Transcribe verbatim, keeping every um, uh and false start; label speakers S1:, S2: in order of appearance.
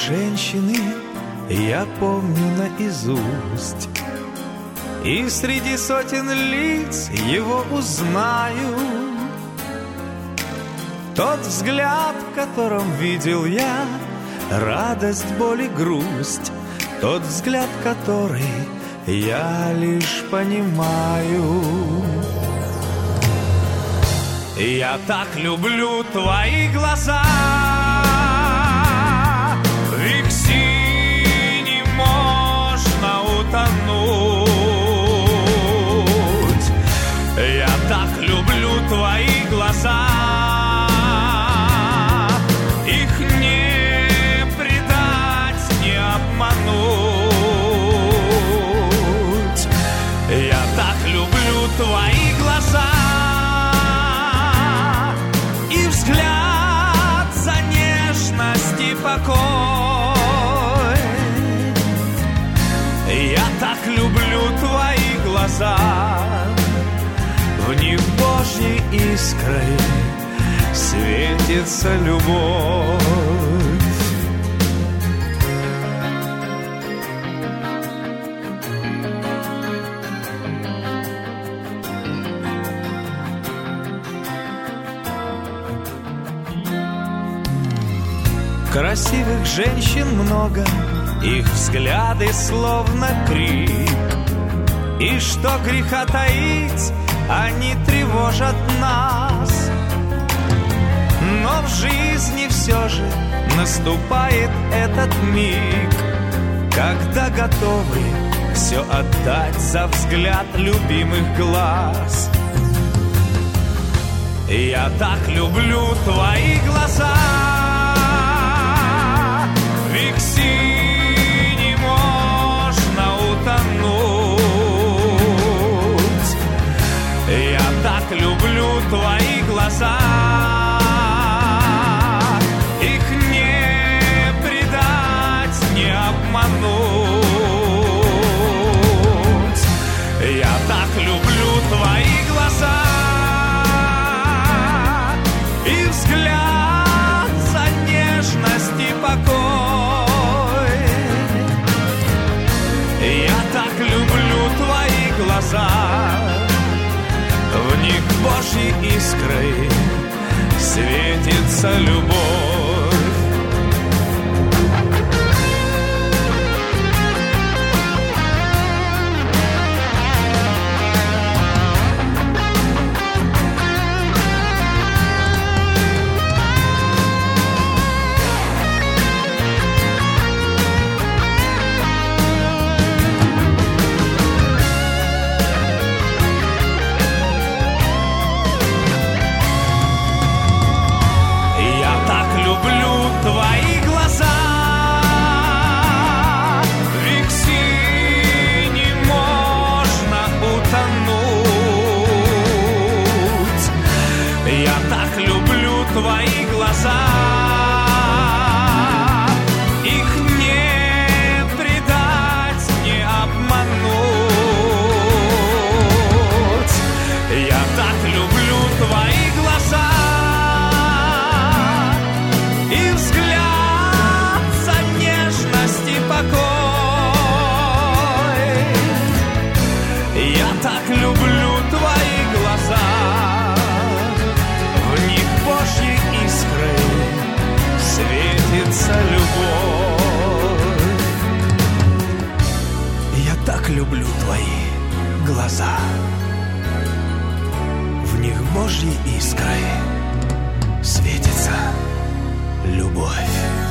S1: женщины я помню наизусть, и среди сотен лиц его узнаю. Тот взгляд, в котором видел я радость, боль и грусть, тот взгляд, который я лишь понимаю. Я так люблю твои глаза, в их синем можно утонуть. Я так люблю твои глаза, их не предать, не обмануть. Я так люблю твои глаза, взгляд за нежность и покой. Я так люблю твои глаза, в них Божьей искрой светится любовь. Красивых женщин много, их взгляды словно крик. И что греха таить, они тревожат нас. Но в жизни все же наступает этот миг, когда готовы все отдать за взгляд любимых глаз. Я так люблю твои глаза, в их синем можно утонуть. Я так люблю твои глаза, их не предать, не обмануть. Я так люблю твои глаза, и взгляд за нежность и покой. Я так люблю твои глаза, в них Божьей искрой светится любовь. Твои глаза, в их синем можно утонуть. Я так люблю твои глаза, их не предать, не обмануть. Я так люблю твои глаза, я так люблю твои глаза, в них Божьей искрой светится любовь. Я так люблю твои глаза, в них Божьей искрой светится любовь.